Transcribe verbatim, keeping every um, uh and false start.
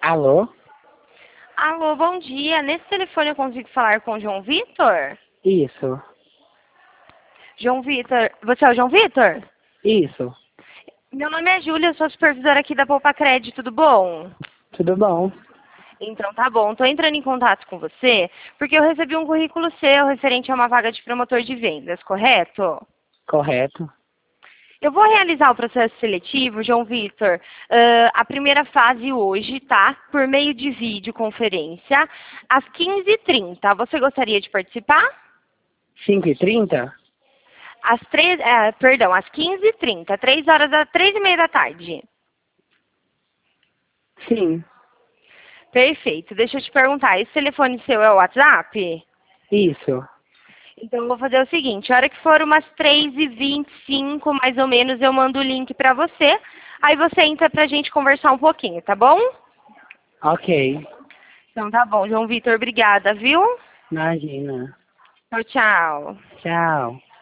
Alô? Alô, bom dia. Nesse telefone eu consigo falar com o João Vitor? Isso. João Vitor, você é o João Vitor? Isso. Meu nome é Júlia, eu sou supervisora aqui da Poupa Crédito, tudo bom? Tudo bom? Então tá bom, tô entrando em contato com você porque eu recebi um currículo seu referente a uma vaga de promotor de vendas, correto? Correto. Eu vou realizar o processo seletivo, João Vitor, uh, a primeira fase hoje, tá? Por meio de videoconferência, às quinze e trinta. Você gostaria de participar? cinco e trinta? Às três, é, perdão, às quinze e trinta, três horas, da três e meia da tarde. Sim. Perfeito. Deixa eu te perguntar, esse telefone seu é o WhatsApp? Isso. Então eu vou fazer o seguinte, a hora que for umas três e vinte e cinco, mais ou menos, eu mando o link pra você. Aí você entra pra gente conversar um pouquinho, tá bom? Ok. Então tá bom, João Vitor, obrigada, viu? Imagina. Tchau, tchau. Tchau.